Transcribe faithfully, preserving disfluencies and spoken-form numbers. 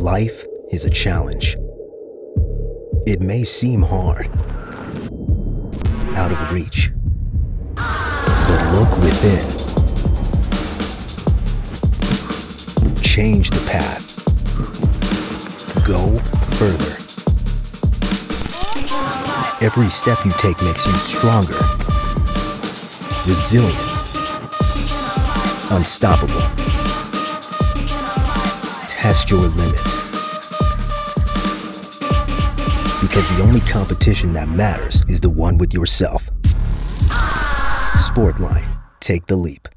Life is a challenge. It may seem hard, out of reach, but look within. Change the path. Go further. Every step you take makes you stronger, resilient, unstoppable. Test your limits. Because the only competition that matters is the one with yourself. Sportline, take the leap.